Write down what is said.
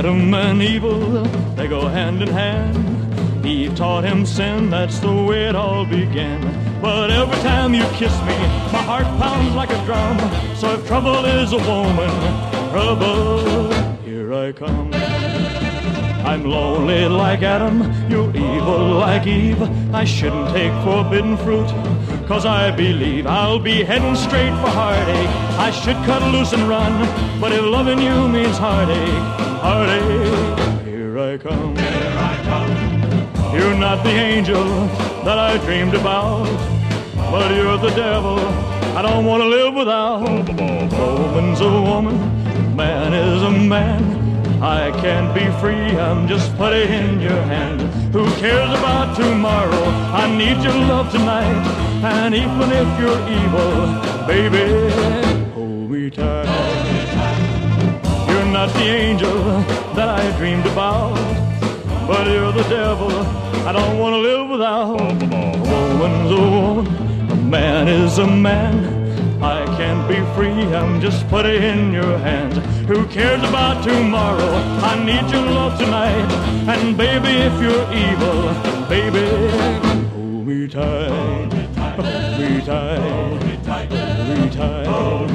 Adam and evil, they go hand in hand. Eve taught him sin, that's the way it all began. But every time you kiss me, my heart pounds like a drum. So if trouble is a woman, trouble, here I come. I'm lonely like Adam, you're evil like Eve. I shouldn't take forbidden fruit, 'cause I believe I'll be heading straight for heartache. I should cut loose and run, but if loving you means heartache, heartache, here I come. Here I come. You're not the angel that I dreamed about, but you're the devil I don't want to live without. A woman's a woman, man is a man. I can't be free, I'm just putty in your hand. Who cares about tomorrow? I need your love tonight. And even if you're evil, baby, hold me tight. You're not the angel that I dreamed about, but you're the devil I don't want to live without. A woman's a woman, a man is a man. I can't be free, I'm just putty in your hands. Who cares about tomorrow? I need your love tonight. And baby, if you're evil, baby, hold me tight, hold me tight, hold me tight.